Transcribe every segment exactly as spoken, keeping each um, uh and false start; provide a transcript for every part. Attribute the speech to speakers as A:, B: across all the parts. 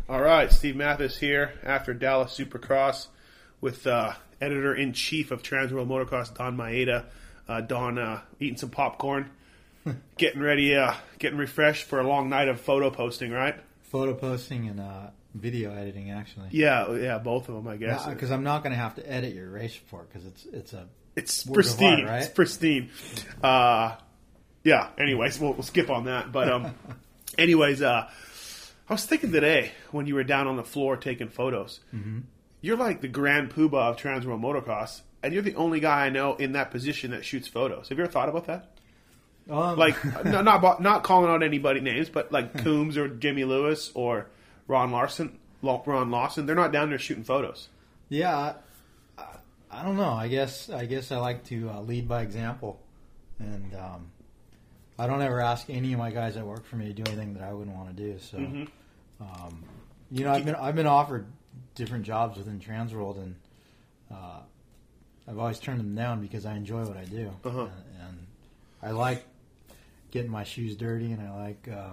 A: All right, Steve Mathis here after Dallas Supercross with uh, editor-in-chief of Transworld Motocross, Don Maeda. Uh, Don uh, eating some popcorn, getting ready, uh, getting refreshed for a long night of photo posting, right?
B: Photo posting and uh, video editing, actually.
A: Yeah, yeah, both of them, I guess.
B: Because I'm not going to have to edit your race report because it's it's a
A: it's pristine,
B: art, right?
A: It's pristine. Uh, yeah. Anyways, we'll, we'll skip on that. But um, anyways, uh, I was thinking today when you were down on the floor taking photos, mm-hmm. you're like the grand poobah of Transworld Motocross, and you're the only guy I know in that position that shoots photos. Have you ever thought about that? Um. Like, no, not not calling out anybody names, but like Coombs or Jimmy Lewis or Ron Larson, Ron Lawson, they're not down there shooting photos.
B: Yeah, I, I don't know. I guess I guess I like to uh, lead by example, and um, I don't ever ask any of my guys that work for me to do anything that I wouldn't want to do. So. Mm-hmm. Um, you know, I've been I've been offered different jobs within Transworld, and uh, I've always turned them down because I enjoy what I do, uh-huh. and, and I like getting my shoes dirty, and I like uh,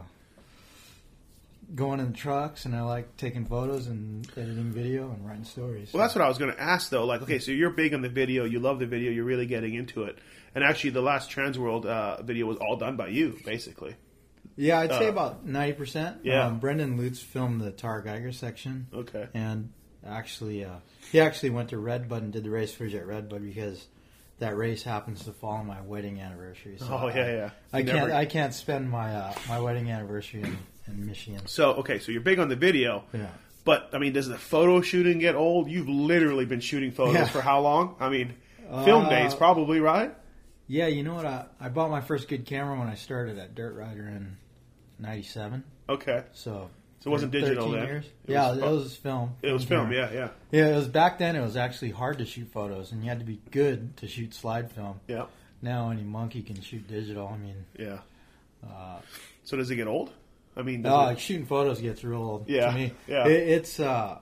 B: going in the trucks, and I like taking photos and editing video and writing stories.
A: Well, that's what I was going to ask, though. Like, okay, so you're big on the video, you love the video, you're really getting into it, and actually, the last Transworld uh, video was all done by you, basically.
B: Yeah, I'd say uh, about ninety percent.
A: Yeah.
B: Um, Brendan Lutz filmed the Tar Geiger section.
A: Okay.
B: And actually, uh, he actually went to Redbud and did the race footage at Redbud because that race happens to fall on my wedding anniversary. So
A: oh, yeah, yeah.
B: I, I can't I can't spend my uh, my wedding anniversary in, in Michigan.
A: So, okay, so you're big on the video.
B: Yeah.
A: But, I mean, does the photo shooting get old? You've literally been shooting photos yeah. for how long? I mean, film uh, days probably, right?
B: Yeah, you know what? I, I bought my first good camera when I started at Dirt Rider in ninety-seven.
A: Okay.
B: So,
A: so it wasn't digital then?
B: Years.
A: It
B: yeah,
A: was,
B: it was film.
A: It was film, yeah, yeah.
B: Yeah, it was back then. It was actually hard to shoot photos, and you had to be good to shoot slide film.
A: Yeah.
B: Now any monkey can shoot digital. I mean,
A: yeah.
B: Uh,
A: so does it get old? I mean,
B: no, uh, it... shooting photos gets real old.
A: Yeah,
B: to me.
A: yeah.
B: It, it's uh,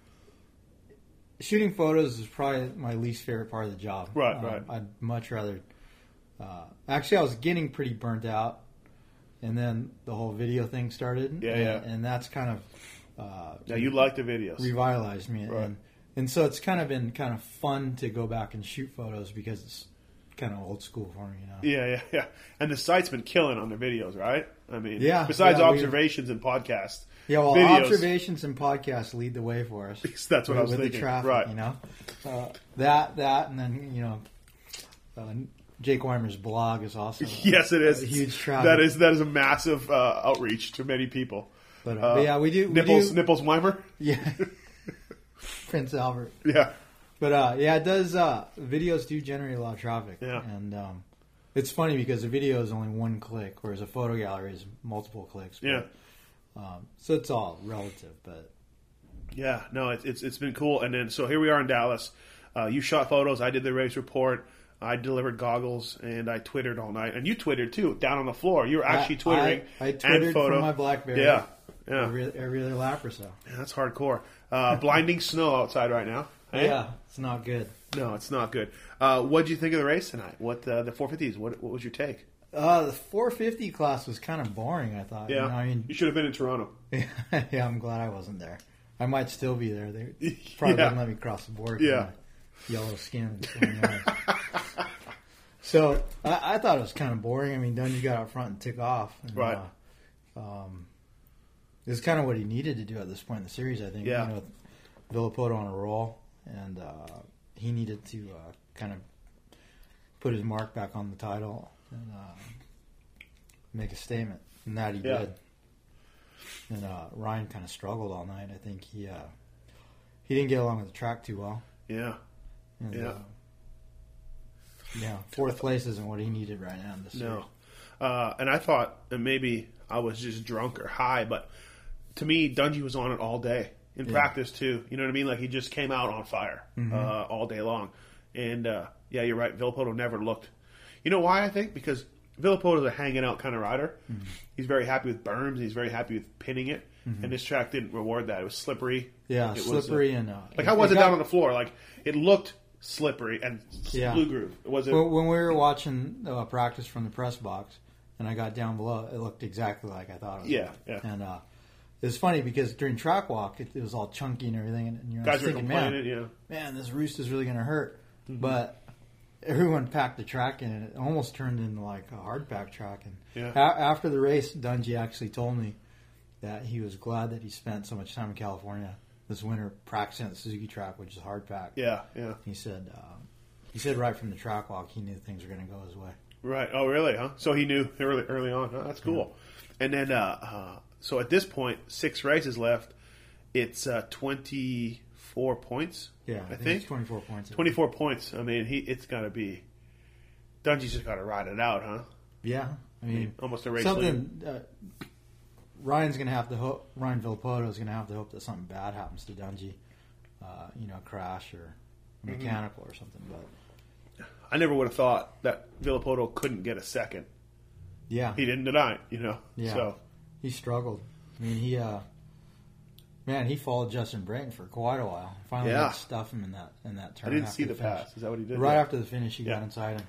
B: shooting photos is probably my least favorite part of the job.
A: Right,
B: um,
A: right.
B: I'd much rather. Uh, actually, I was getting pretty burnt out. And then the whole video thing started.
A: Yeah,
B: and,
A: yeah.
B: And that's kind of... Uh,
A: now, you like the videos.
B: Revitalized me.
A: Right.
B: And, and so it's kind of been kind of fun to go back and shoot photos because it's kind of old school for me, you know?
A: Yeah, yeah, yeah. And the site's been killing on their videos, right? I mean,
B: yeah,
A: besides
B: yeah,
A: observations and podcasts.
B: Yeah, well,
A: videos,
B: observations and podcasts lead the way for us.
A: That's what
B: with,
A: I was
B: with
A: thinking.
B: The traffic,
A: right.
B: You know? Uh, that, that, and then, you know... Uh, Jake Weimer's blog is also a,
A: yes, it is.
B: A huge traffic.
A: That is that is a massive uh, outreach to many people.
B: But, uh, uh, but yeah, we do we
A: nipples
B: do,
A: nipples Weimer.
B: Yeah, Prince Albert.
A: Yeah,
B: but uh, yeah, it does. Uh, videos do generate a lot of traffic.
A: Yeah,
B: and um, it's funny because a video is only one click, whereas a photo gallery is multiple clicks. But,
A: yeah,
B: um, so it's all relative, but
A: yeah, no, it's it's it's been cool. And then so here we are in Dallas. Uh, you shot photos. I did the race report. I delivered goggles, and I Twittered all night. And you Twittered, too, down on the floor. You were actually
B: I,
A: Twittering
B: I, I Twittered
A: and photo.
B: from my BlackBerry
A: yeah, yeah.
B: Every, every other lap or so.
A: Yeah, that's hardcore. Uh, blinding snow outside right now. Hey?
B: Yeah, it's not good.
A: No, it's not good. Uh, what did you think of the race tonight? What uh, the four fifties? What, what was your take?
B: Uh, the four fifty class was kind of boring, I thought.
A: Yeah,
B: you know, I mean,
A: you should have been in Toronto.
B: Yeah, I'm glad I wasn't there. I might still be there. They probably
A: yeah.
B: didn't let me cross the border.
A: Yeah.
B: Yellow skin. So I, I thought it was kind of boring. I mean, Dungey got out front and took off. And,
A: right.
B: Uh, um, it was kind of what he needed to do at this point in the series, I think.
A: Yeah.
B: You know, Villopoto on a roll, and uh, he needed to uh, kind of put his mark back on the title and uh, make a statement, and that he
A: yeah.
B: did. And uh, Ryan kind of struggled all night. I think he uh, he didn't get along with the track too well.
A: Yeah.
B: And,
A: yeah.
B: Uh, yeah, fourth place isn't what he needed right now in this
A: No. Uh, and I thought that maybe I was just drunk or high, but to me, Dungey was on it all day. In yeah. practice, too. You know what I mean? Like, he just came out on fire mm-hmm. uh, all day long. And, uh, yeah, you're right. Villopoto never looked. You know why, I think? Because Villopoto's a hanging out kind of rider. Mm-hmm. He's very happy with berms. He's very happy with pinning it. Mm-hmm. And this track didn't reward that. It was slippery.
B: Yeah,
A: it
B: slippery
A: was, uh,
B: and... Uh,
A: like, how was it, it got, down on the floor? Like, it looked slippery and
B: yeah.
A: blue groove. Was it?
B: When we were watching uh, practice from the press box, and I got down below, it looked exactly like I thought it was.
A: Yeah, yeah.
B: And uh, it's funny because during track walk, it, it was all chunky and everything, and, and you're
A: Guys were
B: thinking,
A: complaining,
B: man,
A: yeah.
B: man, this roost is really going to hurt.
A: Mm-hmm.
B: But everyone packed the track in, and it almost turned into like a hard pack track. And
A: Yeah.
B: a- after the race, Dungey actually told me that he was glad that he spent so much time in California this winter practicing at the Suzuki track, which is hard pack.
A: Yeah, yeah.
B: He said, uh, he said right from the track walk, he knew things were going to go his way.
A: Right. Oh, really? Huh? So he knew early, early on. Oh, that's cool. Yeah. And then, uh, uh, so at this point, six races left. It's uh, twenty-four points.
B: Yeah,
A: I,
B: I think,
A: think
B: it's twenty-four points.
A: twenty-four points. I mean, he it's got to be. Dungey's just got to ride it out, huh?
B: Yeah, I mean,
A: almost a race.
B: Something. Uh, Ryan's going to have to hope. Ryan Villapoto is going to have to hope that something bad happens to Dungey. Uh, you know, a crash or mechanical mm-hmm. or something. But
A: I never would have thought that Villapoto couldn't get a second.
B: Yeah,
A: he didn't deny it. You know.
B: Yeah,
A: so
B: he struggled. I mean, he. Uh, Man, he followed Justin Brayton for quite a while. Finally,
A: yeah.
B: got to stuff him in that in that turn.
A: I didn't see the,
B: the
A: pass. Is that what he did?
B: Right
A: yeah.
B: after the finish, he yeah. got inside him.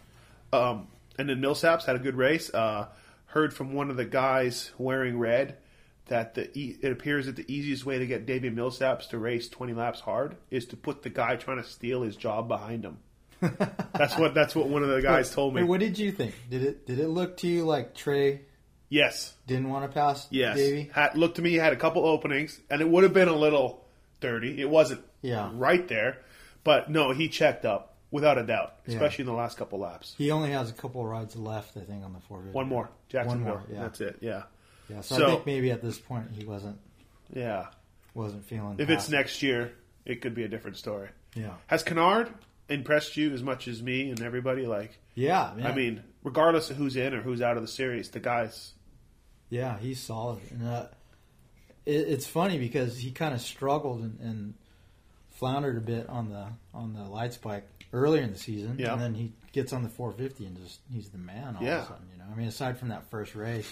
A: Um, and then Millsaps had a good race. Uh, heard from one of the guys wearing red that the e- it appears that the easiest way to get Davey Millsaps to race twenty laps hard is to put the guy trying to steal his job behind him. that's what that's what one of the guys told me.
B: Hey, what did you think? Did it did it look to you like Trey?
A: Yes.
B: Didn't want to pass
A: yes.
B: Davey?
A: Had, looked to me, he had a couple openings, and it would have been a little dirty. It wasn't
B: yeah.
A: right there. But, no, he checked up, without a doubt, especially
B: yeah.
A: in the last couple laps.
B: He only has a couple of rides left, I think, on the four fifty.
A: One more. Jacksonville.
B: One more, yeah.
A: That's it, yeah.
B: Yeah, so,
A: so
B: I think maybe at this point he wasn't
A: yeah
B: wasn't feeling
A: If
B: happy.
A: It's next year, it could be a different story.
B: Yeah.
A: Has Kennard impressed you as much as me and everybody? Like,
B: yeah, man.
A: I mean, regardless of who's in or who's out of the series, the guy's...
B: Yeah, he's solid. And uh, it, it's funny because he kind of struggled and, and floundered a bit on the on the light spike earlier in the season,
A: yeah.
B: and then he gets on the four fifty and just he's the man all
A: yeah.
B: of a sudden. You know, I mean, aside from that first race,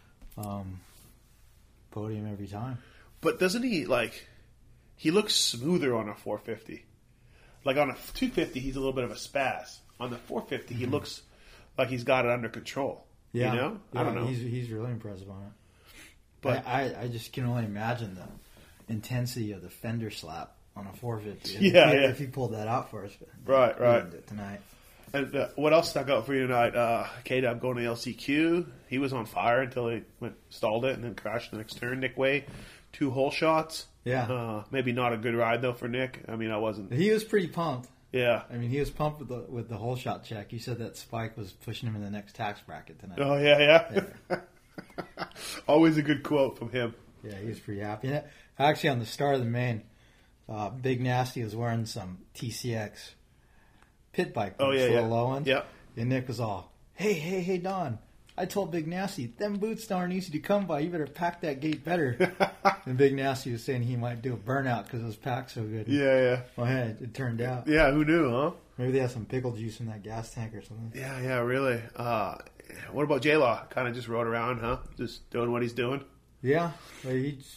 B: um, podium every time.
A: But doesn't he like? He looks smoother on a four fifty. Like on a two fifty, he's a little bit of a spaz. On the four fifty, mm-hmm. he looks like he's got it under control.
B: Yeah,
A: you know,
B: yeah,
A: I don't know.
B: He's he's really impressive on it.
A: But
B: I, I, I just can only imagine the intensity of the fender slap on a four fifty.
A: Yeah,
B: if,
A: yeah.
B: If he pulled that out for us,
A: right, right.
B: Tonight.
A: And uh, what else stuck out for you tonight? Uh, K-Dub going to L C Q. He was on fire until he went stalled it and then crashed the next turn. Nick Way, two hole shots.
B: Yeah.
A: Uh, maybe not a good ride though for Nick. I mean, I wasn't.
B: He was pretty pumped.
A: Yeah.
B: I mean, he was pumped with the with the whole shot check. He said that Spike was pushing him in the next tax bracket tonight.
A: Oh yeah, yeah. yeah. Always a good quote from him.
B: Yeah, he was pretty happy. And actually, on the start of the main, uh, Big Nasty was wearing some T C X pit bike boots,
A: oh yeah,
B: little
A: yeah.
B: low ones.
A: Yep.
B: And Nick was all, "Hey, hey, hey, Don! I told Big Nasty, them boots aren't easy to come by. You better pack that gate better." And Big Nasty was saying he might do a burnout because it was packed so good.
A: Yeah, yeah.
B: Well, hey, it turned out.
A: Yeah, who knew, huh?
B: Maybe they have some pickle juice in that gas tank or something.
A: Yeah, yeah, really. Uh, what about J-Law? Kind of just rode around, huh? Just doing what he's doing?
B: Yeah, but he just,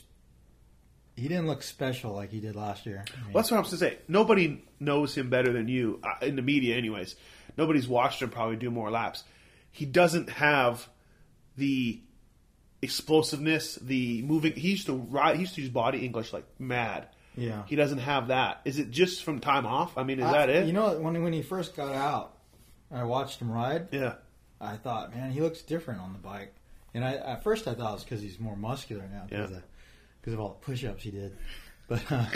B: he didn't look special like he did last year. I mean,
A: well, that's what I was going to say. Nobody knows him better than you, uh, in the media anyways. Nobody's watched him probably do more laps. He doesn't have the explosiveness, the moving. He used to ride. He used to use body English like mad.
B: Yeah,
A: he doesn't have that. Is it just from time off? I mean, is
B: I,
A: that it?
B: You know, when when he first got out, and I watched him ride.
A: Yeah,
B: I thought, man, he looks different on the bike. And I at first I thought it was because he's more muscular now because
A: yeah.
B: of, because of all the push-ups he did. But uh,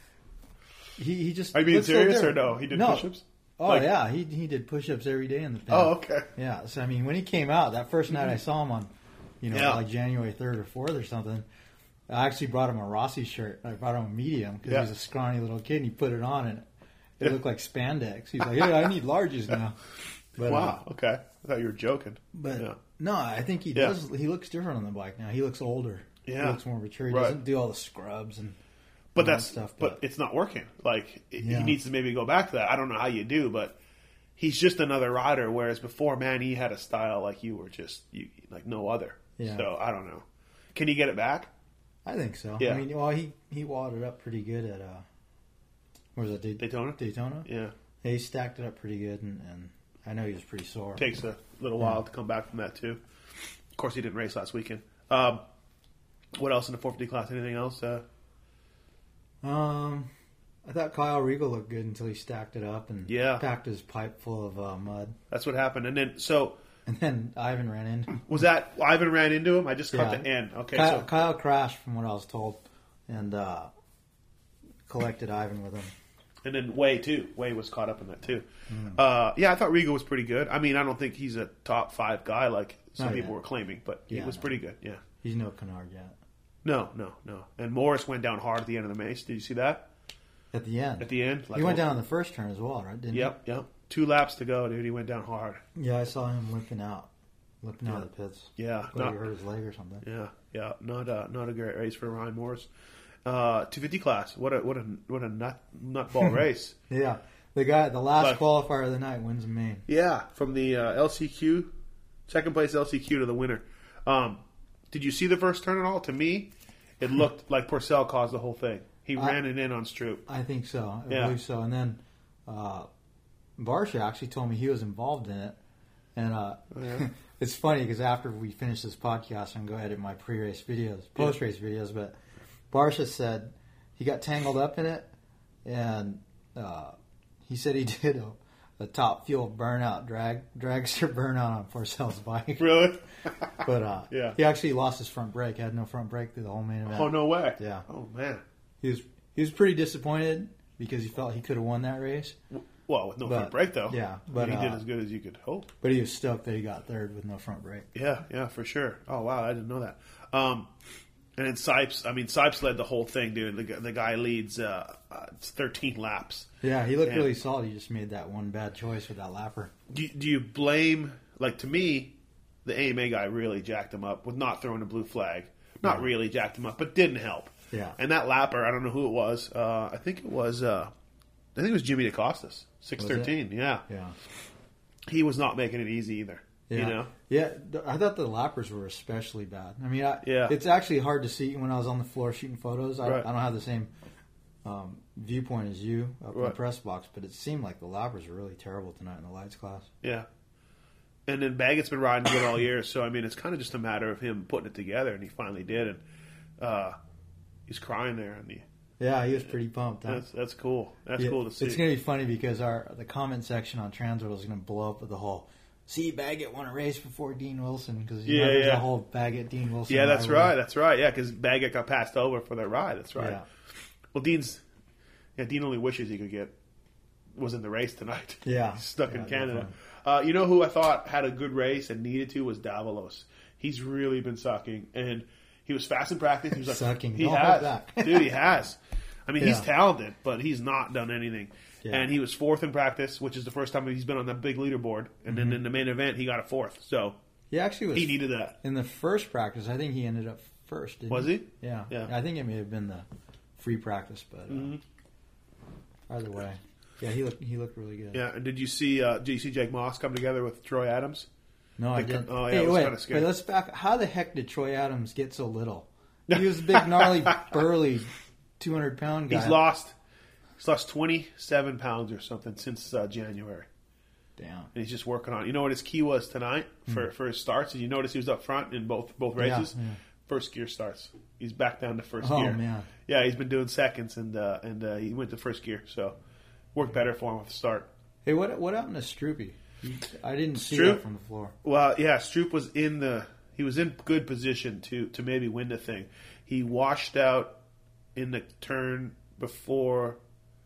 B: he he just.
A: Are you being
B: looks so
A: serious or
B: different.
A: no? He did
B: no.
A: push-ups.
B: Oh
A: like,
B: yeah, he he did push-ups every day in the pen.
A: Oh okay.
B: Yeah, so I mean, when he came out that first night, I saw him on, you know,
A: yeah.
B: like January third or fourth or something. I actually brought him a Rossi shirt. I brought him a medium because
A: yeah.
B: he's a scrawny little kid, and he put it on, and it
A: yeah.
B: looked like spandex. He's like, "Hey, I need larges now." But,
A: wow.
B: Uh,
A: okay. I thought you were joking.
B: But
A: yeah.
B: no, I think he
A: yeah.
B: does. He looks different on the bike now. He looks older.
A: Yeah.
B: He looks more mature. He
A: right.
B: doesn't do all the scrubs and.
A: But
B: and
A: that's
B: stuff.
A: But, but it's not working. Like
B: yeah.
A: he needs to maybe go back to that. I don't know how you do, but he's just another rider. Whereas before, man, he had a style like you were just you, like no other.
B: Yeah.
A: So I don't know. Can he get it back?
B: I think so.
A: Yeah.
B: I mean, well, he he wadded up pretty good at uh, where was that Day-
A: Daytona?
B: Daytona.
A: Yeah.
B: yeah. He stacked it up pretty good, and, and I know he was pretty sore.
A: Takes a little while
B: yeah.
A: to come back from that too. Of course, he didn't race last weekend. Um, What else in the four fifty class? Anything else? Uh,
B: Um, I thought Kyle Regal looked good until he stacked it up and
A: Yeah.
B: packed his pipe full of uh, mud.
A: that's what happened. And then, so
B: And then Ivan ran in.
A: was that Ivan ran into him? I just caught
B: Yeah.
A: the end. Okay,
B: Kyle,
A: so
B: Kyle crashed, from what I was told, and uh, collected Ivan with him.
A: and then Way too. Way was caught up in that too.
B: Mm.
A: Uh, yeah, I thought Regal was pretty good. I mean, I don't think he's a top five guy like some
B: Not
A: people
B: yet.
A: were claiming, but he
B: Yeah,
A: was
B: no.
A: pretty good. Yeah.
B: He's no Kennard yet.
A: No, no, no. And Morris went down hard at the end of the mace. Did you see that?
B: At the end.
A: At the end?
B: he went down on the first turn as well, right? Didn't
A: Yep, yep. Two laps to go, dude. He went down hard.
B: he? Yeah, I saw him limping out. Limping out of the pits.
A: Yeah.
B: Like
A: Not,
B: he hurt his leg or something.
A: yeah, yeah. Not a, not a great race for Ryan Morris. Uh, two fifty class. What a what a what a nut nutball race.
B: Yeah. The guy, the last
A: But-
B: qualifier of the night wins in Maine.
A: Yeah, from the uh, L C Q, second place L C Q to the winner. Um, did you see the first turn at all? To me, it looked like Porcel caused the whole thing. He
B: I-
A: ran it in on Stroop.
B: I think so. I
A: Yeah.
B: believe so. And then uh, Barsha actually told me he was involved in it. And uh,
A: Yeah.
B: it's funny because after we finish this podcast, I'm going to edit my pre-race videos, post-race videos. But Barsha said he got tangled up in it, and uh, he said he did a, a top fuel burnout, drag dragster burnout on Porcel's bike.
A: Really?
B: But uh,
A: Yeah.
B: he actually lost his front brake. Had no front brake through the whole main event.
A: Oh, no way.
B: Yeah.
A: Oh, man.
B: He was he was pretty disappointed because he felt he could have won that race.
A: Well, with no
B: But-
A: front brake, though.
B: yeah, but,
A: he did
B: uh,
A: as good as you could hope.
B: But he was stoked that he got third with no front brake.
A: Yeah, yeah, for sure. Oh, wow, I didn't know that. Um, and then Sipes, I mean, Sipes led the whole thing, dude. The, gu- the guy leads uh, uh, it's thirteen laps.
B: Yeah, he looked
A: Yeah.
B: really solid. He just made that one bad choice with that lapper.
A: Do, do you blame, like, to me, the A M A guy really jacked him up with not throwing a blue flag. Not
B: Yeah.
A: really jacked him up, but didn't help.
B: Yeah.
A: And that lapper, I don't know who it was. Uh, I think it was, uh, I think it was Jimmy DeCostas, six thirteen. Yeah.
B: Yeah.
A: He was not making it easy either.
B: Yeah.
A: You know?
B: Yeah, th- I thought the lappers were especially bad. I mean, I,
A: Yeah.
B: it's actually hard to see when I was on the floor shooting photos. I,
A: Right.
B: I don't have the same um, viewpoint as you up in
A: Right.
B: the press box, but it seemed like the lappers were really terrible tonight in the lights class.
A: Yeah. And then Baggett's been riding good all year, so I mean, it's kind of just a matter of him putting it together, and he finally did, and uh, he's crying there, and he,
B: Yeah, he was pretty pumped. Huh?
A: that's that's cool. That's
B: Yeah,
A: cool to see.
B: It's going to be funny because our the comment section on Transworld is going to blow up with the whole "See Baggett won a race before Dean Wilson" because you
A: Yeah,
B: know, there's
A: yeah.
B: a whole Baggett Dean Wilson.
A: yeah, that's
B: rivalry.
A: right. That's right. Yeah, because Baggett got passed over for that ride. That's right.
B: Yeah.
A: Well, Dean's yeah, Dean only wishes he could get was in the race tonight.
B: Yeah.
A: He's stuck
B: Yeah,
A: in Canada.
B: definitely.
A: Uh, you know who I thought had a good race and needed to was Davalos. He's really been sucking, and he was fast in practice. He was like,
B: Sucking.
A: He
B: Don't
A: has,
B: hold back.
A: dude. He has. I mean, he's
B: Yeah.
A: talented, but he's not done anything.
B: Yeah.
A: And he was fourth in practice, which is the first time he's been on that big leaderboard. And
B: Mm-hmm.
A: then in the main event, he got a fourth. So
B: He actually was
A: he needed that.
B: in the first practice. I think he ended up first. Didn't
A: Was he?
B: Yeah.
A: Yeah.
B: I think it may have been the free practice, but uh,
A: Mhm.
B: either way, yeah, he looked he looked really good.
A: Yeah. And did you see? Uh, did you see Jake Moss come together with Troy Adams?
B: No, I
A: They-
B: didn't.
A: oh, yeah,
B: hey,
A: it was
B: wait,
A: kinda scary.
B: wait, let's back. How the heck did Troy Adams get so little? He was a big, gnarly, burly, two hundred pound guy.
A: He's lost. He's lost twenty-seven pounds or something since uh, January,
B: Damn.
A: and he's just working on. it. You know what his key was tonight for, for his starts? Did you notice he was up front in both both races?
B: Hmm. Yeah, yeah.
A: First gear starts. He's back down to first
B: Oh,
A: gear.
B: man.
A: Yeah, he's been doing seconds, and uh, and uh, he went to first gear, so worked better for him at the start.
B: Hey, what what happened to Stroopy? He- I didn't see
A: Stroop?
B: that from the floor.
A: Well, yeah, Stroop was in the he was in good position to to maybe win the thing. He washed out in the turn before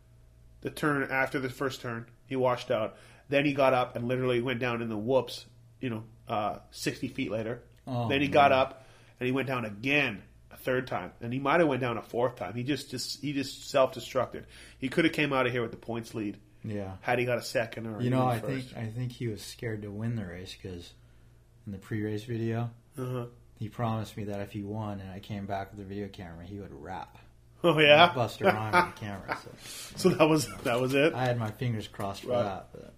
A: the turn after the first turn. He washed out. Then he got up and literally went down in the whoops. You know, uh, sixty feet later.
B: Oh,
A: then he got
B: man.
A: up and he went down again a third time, and he might have went down a fourth time. He just just he just self destructed. He could have came out of here with the points lead
B: Yeah.
A: had he got a second or
B: You know,
A: even
B: I
A: first.
B: think I think he was scared to win the race because in the pre-race video,
A: Uh-huh.
B: he promised me that if he won and I came back with the video camera, he would rap.
A: Oh yeah,
B: Buster Rhymes on the camera. So
A: So that was that was it.
B: I had my fingers crossed for
A: Right.
B: that. But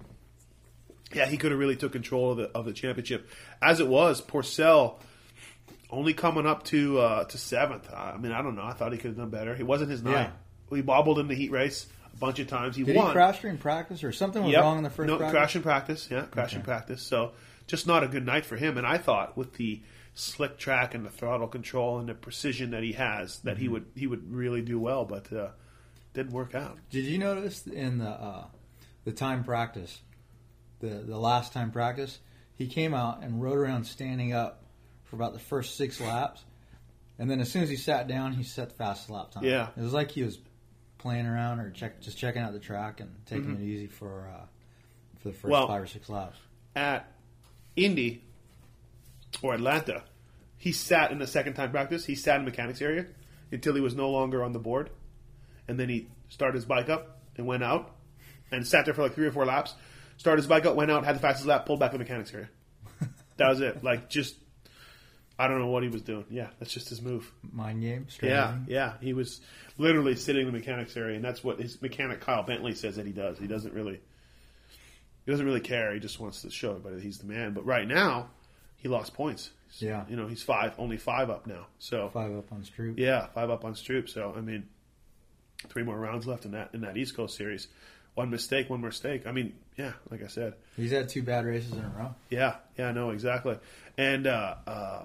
A: Yeah, he could have really took control of the of the championship. As it was, Porcel only coming up to uh, to seventh. I mean, I don't know. I thought he could have done better. It wasn't his night.
B: Yeah.
A: We bobbled in the heat race a bunch of times. He
B: did
A: won.
B: he crash during practice or something was
A: Yep.
B: wrong in the first
A: no,
B: practice?
A: crash in practice. Yeah, crash in
B: Okay.
A: practice. So just not a good night for him. And I thought with the slick track and the throttle control and the precision that he has, that mm-hmm. he would he would really do well, but uh, didn't work out.
B: Did you notice in the uh, the time practice, the the last time practice, he came out and rode around standing up for about the first six laps, and then as soon as he sat down, he set the fastest lap time.
A: Yeah,
B: it was like he was playing around or check, just checking out the track and taking mm-hmm. it easy for uh, for the first
A: well,
B: five or six laps.
A: At Indy or Atlanta, he sat in the second time practice. He sat in the mechanics area until he was no longer on the board, and then he started his bike up and went out and sat there for like three or four laps. Started his bike up, went out, had the fastest lap, pulled back to the mechanics area. That was it. Like just, I don't know what he was doing. Yeah, that's just his move.
B: Mind game.
A: Yeah, yeah. He was literally sitting in the mechanics area, and that's what his mechanic Kyle Bentley says that he does. He doesn't really, he doesn't really care. He just wants to show everybody that he's the man. But right now, he lost points.
B: Yeah,
A: you know, he's five, only five up now. So
B: five up on Stroop.
A: Yeah, five up on Stroop. So I mean, three more rounds left in that in that East Coast series. One mistake, one mistake. I mean, yeah, like I said,
B: he's had two bad races in a row.
A: Yeah, yeah, no, exactly. And uh, uh,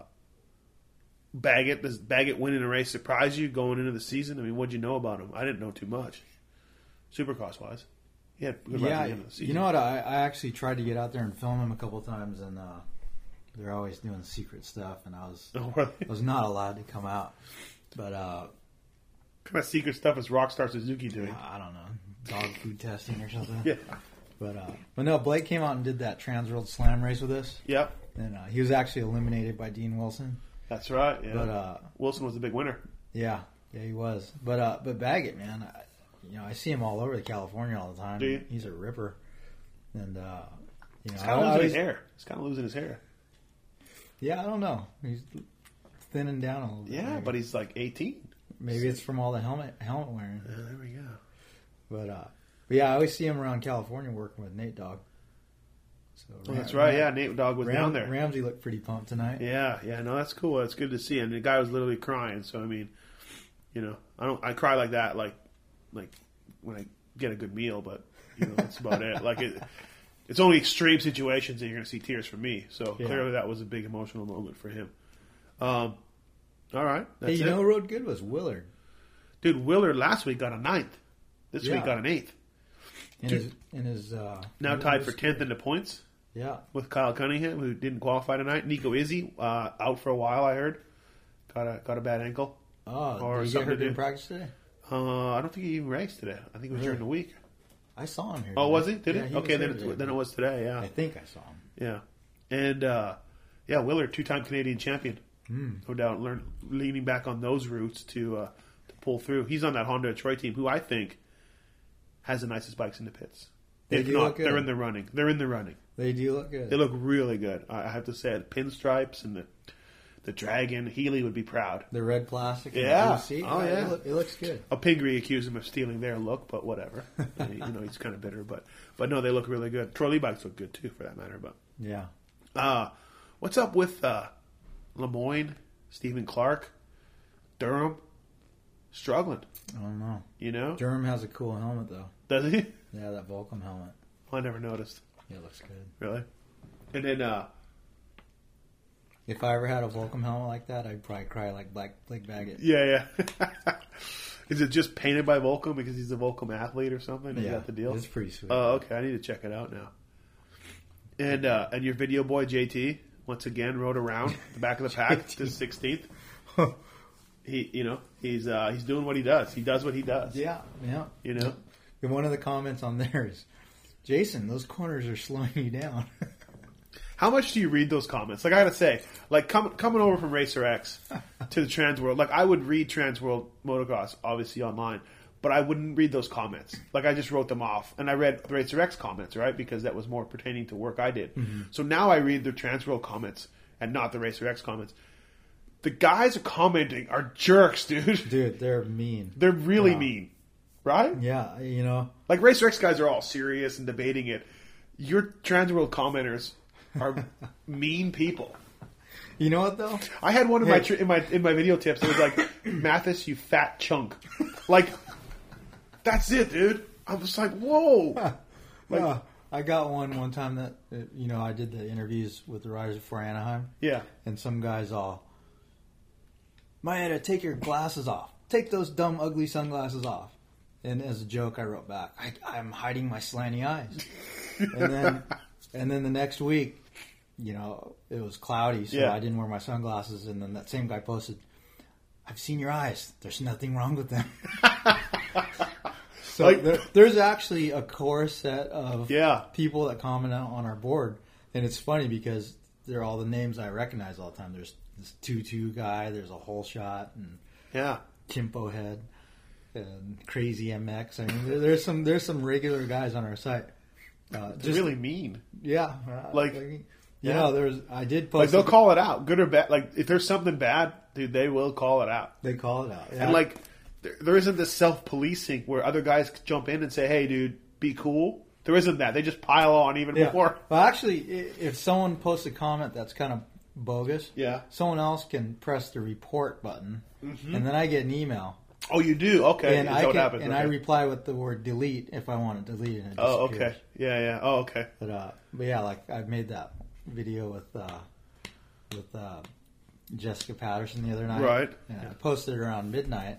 A: Baggett, does Baggett winning a race surprise you going into the season? I mean, what'd you know about him? I didn't know too much, Supercross wise. He had good
B: yeah,
A: at the end of the season.
B: You know what? I, I actually tried to get out there and film him a couple times, and uh, they're always doing secret stuff, and I was
A: oh, really?
B: I was not allowed to come out. But uh,
A: what kind of secret stuff is Rockstar Suzuki doing?
B: I don't know. Dog food testing or something.
A: Yeah.
B: But uh, but no, Blake came out and did that Trans World Slam race with us.
A: Yep.
B: And uh, he was actually eliminated by Dean Wilson.
A: That's right. Yeah.
B: But uh,
A: Wilson was the big winner.
B: Yeah. Yeah, he was. But uh, but Baggett, man, I, you know, I see him all over California all the time.
A: Do you?
B: He's a ripper. And uh, you know,
A: he's kind of losing his hair. He's kind of losing his hair.
B: Yeah, I don't know. He's thinning down a little bit.
A: Yeah,
B: maybe.
A: But he's like eighteen.
B: Maybe it's from all the helmet helmet wearing.
A: Yeah, there we go.
B: But, uh, but yeah, I always see him around California working with Nate Dogg. So
A: oh, Ram, that's right. Ram, yeah, Nate Dogg was
B: Ram,
A: down there.
B: Ramsey looked pretty pumped tonight.
A: Yeah, yeah. No, that's cool. That's good to see. And the guy was literally crying. So I mean, you know, I don't. I cry like that, like, like when I get a good meal. But you know, that's about it. Like it. It's only extreme situations that you're going to see tears from me. So yeah. Clearly, that was a big emotional moment for him. Um, all right. That's
B: hey, you
A: it.
B: know who rode good was Willard.
A: Dude, Willard last week got a ninth. This
B: yeah.
A: week got an eighth.
B: In his, in his uh,
A: now tied for tenth in the points.
B: Yeah,
A: with Kyle Cunningham, who didn't qualify tonight. Nico Izzy uh, out for a while. I heard got a got a bad ankle.
B: Oh, or did he get hurt in practice today?
A: Uh, I don't think he even raced today. I think it was really? during the week.
B: I saw him here.
A: Oh, was he? Did
B: yeah,
A: he?
B: he
A: okay, then it,
B: today,
A: then it was today. Yeah,
B: I think I saw him.
A: Yeah, and uh, yeah, Willard, two-time Canadian champion.
B: Mm.
A: No doubt, learn leaning back on those roots to uh, to pull through. He's on that Honda Detroit team, who I think has the nicest bikes in the pits.
B: They
A: if
B: do
A: not,
B: look good.
A: They're in the running. They're in the running.
B: They do look good.
A: They look really good. I have to say, the pinstripes and the the Dragon. Healy would be proud.
B: The red plastic.
A: Yeah.
B: And the seat.
A: Oh yeah.
B: It, look, it looks good.
A: A Pingree accused him of stealing their look, but whatever. You know, he's kind of bitter, but but no, they look really good. Troy Lee bikes look good too, for that matter. But
B: yeah.
A: Uh what's up with uh, Lemoyne, Stephen Clark, Durham? Struggling.
B: I don't know.
A: You know?
B: Durham has a cool helmet though.
A: Does he?
B: Yeah, that Volcom helmet.
A: I never noticed.
B: Yeah, it looks good.
A: Really? And then, uh...
B: if I ever had a Volcom helmet like that, I'd probably cry like Black Blake Baggett.
A: Yeah, yeah. Is it just painted by Volcom because he's a Volcom athlete or something? Is
B: yeah,
A: that the deal?
B: It's pretty sweet.
A: Oh, okay. I need to check it out now. And uh, and your video boy, J T, once again rode around the back of the pack to sixteenth. He, you know, he's uh, he's doing what he does. He does what he does.
B: Yeah, yeah.
A: You know?
B: And one of the comments on there is, Jason, those corners are slowing you down.
A: How much do you read those comments? Like, I gotta say, like, com- coming over from Racer X to the Trans World, like, I would read Trans World Motocross, obviously, online, but I wouldn't read those comments. Like, I just wrote them off. And I read the Racer X comments, right? Because that was more pertaining to work I did. Mm-hmm. So now I read the Trans World comments and not the Racer X comments. The guys commenting are jerks, dude.
B: Dude, they're mean.
A: They're really
B: yeah.
A: mean. Right?
B: Yeah, you know.
A: Like, Racer X guys are all serious and debating it. Your Trans World commenters are mean people.
B: You know what though?
A: I had one in
B: hey.
A: my tr- in my in my video tips. It was like, Mathis, you fat chunk. Like, that's it, dude. I was like, whoa. Like,
B: uh, I got one one time that, uh, you know, I did the interviews with the Riders before Anaheim.
A: Yeah.
B: And some guys all, Maeda, take your glasses off. Take those dumb, ugly sunglasses off. And as a joke, I wrote back, I, I'm hiding my slanty eyes. and then and then the next week, you know, it was cloudy, so
A: Yeah.
B: I didn't wear my sunglasses. And then that same guy posted, I've seen your eyes. There's nothing wrong with them. So
A: Like-
B: there, there's actually a core set of
A: Yeah.
B: people that comment on our board. And it's funny because they're all the names I recognize all the time. There's this two-two guy, there's a whole shot, and
A: Yeah.
B: Kimpo Head, and Crazy M X. I mean, there, there's some there's some regular guys on our site. Uh,
A: It's really mean.
B: yeah, uh,
A: Like-
B: you
A: yeah.
B: know, there's I did post.
A: Like, they'll call it out, good or bad. Like, if there's something bad, dude, they will call it out.
B: They call it out, yeah.
A: And, like, there, there isn't this self-policing where other guys jump in and say, hey, dude, be cool. There isn't that. They just pile on even
B: yeah.
A: before.
B: Well, actually, i- if someone posts a comment that's kind of bogus,
A: Yeah.
B: someone else can press the report button,
A: Mm-hmm.
B: and then I get an email.
A: Oh, you do? Okay.
B: And
A: Is
B: I
A: that what
B: can,
A: happens?
B: and
A: Okay.
B: I reply with the word delete if I want it deleted. And it
A: Oh,
B: disappears.
A: okay. Yeah, yeah. Oh, okay.
B: But uh, but yeah, like I made that video with uh, with uh, Jessica Patterson the other night.
A: Right.
B: And I posted it around midnight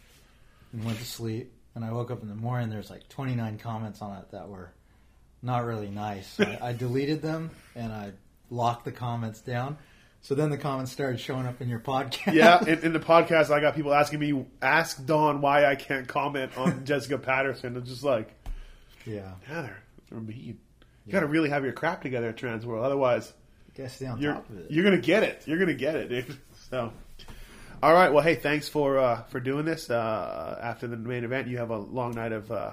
B: and went to sleep. And I woke up in the morning. There's like twenty-nine comments on it that were not really nice. I, I deleted them and I locked the comments down. So then the comments started showing up in your podcast.
A: Yeah, in, in the podcast, I got people asking me, ask Dawn why I can't comment on Jessica Patterson. It's just like,
B: yeah.
A: yeah, they're, they're mean. You got to really have your crap together at Transworld. Otherwise,
B: Gotta stay on
A: you're
B: top of it.
A: you're gonna get it. You're gonna get it, dude. So, all right. Well, hey, thanks for uh, for doing this. Uh, after the main event, you have a long night of uh,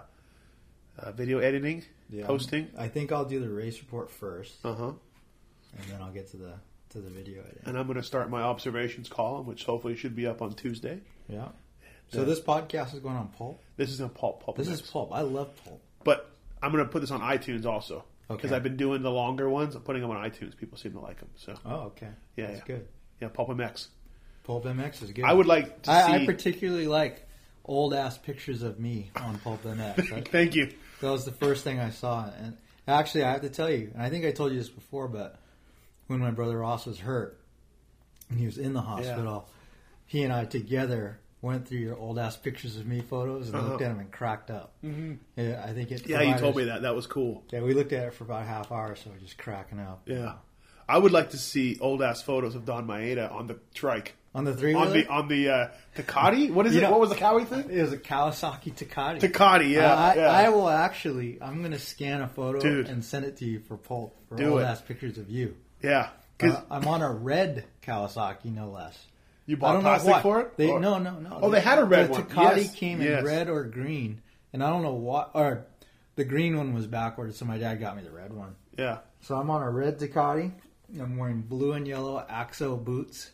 A: uh, video editing,
B: Yeah.
A: posting.
B: I think I'll do the race report first,
A: Uh huh.
B: and then I'll get to the to the video editing.
A: And I'm gonna start my observations column, which hopefully should be up on Tuesday.
B: Yeah. So
A: Yeah.
B: this podcast is going on Pulp.
A: This is a pulp. pulp
B: This
A: mix.
B: is Pulp. I love Pulp.
A: But I'm gonna put this on iTunes also because
B: Okay.
A: I've been doing the longer ones. I'm putting them on iTunes. People seem to like them. So
B: Oh, okay.
A: Yeah,
B: That's
A: yeah.
B: good.
A: yeah, Pulp M X.
B: Pulp M X is good.
A: I would like to
B: I,
A: see.
B: I particularly like old ass pictures of me on Pulp M X. That,
A: Thank you.
B: that was the first thing I saw, and actually, I have to tell you, and I think I told you this before, but when my brother Ross was hurt and he was in the hospital, he and I together went through your old ass pictures of me photos and
A: Uh-huh.
B: looked at them and cracked up. Mm-hmm. Yeah, I think it.
A: Yeah, you
B: provided
A: told
B: us-
A: me that. That was cool.
B: Yeah, we looked at it for about a half hour, so we're just cracking up.
A: Yeah, I would like to see old ass photos of Don Maeda on the trike.
B: On the three
A: On
B: wheeler,
A: the on the uh, Takati. What is
B: You
A: it?
B: know-
A: what was the Cowie thing?
B: it was a Kawasaki Takati.
A: Takati. Yeah,
B: I,
A: yeah.
B: I will actually. I'm going to scan a photo
A: Dude.
B: and send it to you for Pulp for
A: Do
B: old
A: it.
B: ass pictures of you.
A: yeah. 'Cause
B: Uh, I'm on a red Kawasaki, no less.
A: you
B: I
A: bought
B: don't know
A: plastic
B: why.
A: for it.
B: They,
A: Or-
B: no, no, no.
A: Oh, they had a red
B: the
A: one.
B: Takati
A: Yes,
B: came
A: yes.
B: in red or green, and I don't know what. Or the green one was backwards, so my dad got me the red one.
A: Yeah.
B: So I'm on a red Takati. I'm wearing blue and yellow Axo boots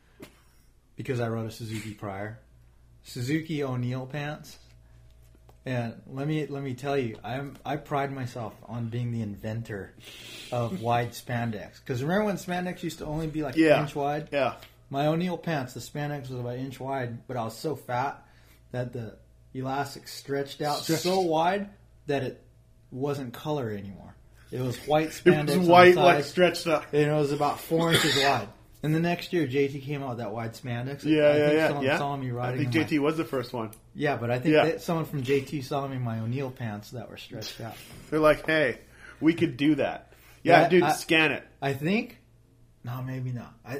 B: because I rode a Suzuki prior. Suzuki O'Neill pants. And let me let me tell you, I'm I pride myself on being the inventor of wide spandex. Because remember when spandex used to only be like
A: Yeah.
B: an inch wide?
A: Yeah.
B: My O'Neill pants, the spandex was about an inch wide, but I was so fat that the elastic stretched out
A: Stretched.
B: so wide that it wasn't color anymore. It was white
A: It
B: spandex.
A: was
B: on
A: white,
B: the
A: like
B: sides,
A: stretched up.
B: and it was about four inches wide. And the next year, J T came out with that wide spandex.
A: Yeah,
B: I
A: yeah,
B: think
A: yeah.
B: someone
A: yeah.
B: saw me
A: I
B: riding.
A: think
B: in
A: J
B: my-
A: T was the first one.
B: yeah, but I think
A: Yeah.
B: that someone from J T saw me in my O'Neill pants that were stretched out.
A: They're like, hey, we could do that. Yeah,
B: Yeah,
A: dude,
B: I-
A: scan it.
B: I think, no, maybe not. I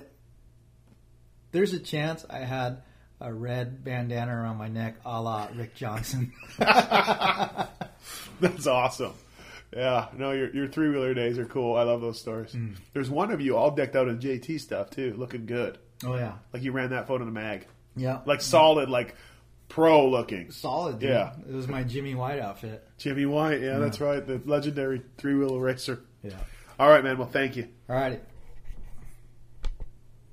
B: there's a chance I had a red bandana around my neck, a la Rick Johnson.
A: That's awesome. Yeah, no, your your three wheeler days are cool. I love those stories. There's one of you all decked out in J T stuff too, looking good.
B: Oh yeah,
A: Like you ran that photo in the mag,
B: yeah,
A: like solid, like pro looking.
B: solid. Dude.
A: Yeah.
B: It was my Jimmy White outfit.
A: Jimmy White, yeah, that's right, the legendary three wheeler racer.
B: Yeah.
A: All right, man. Well, thank you.
B: All righty.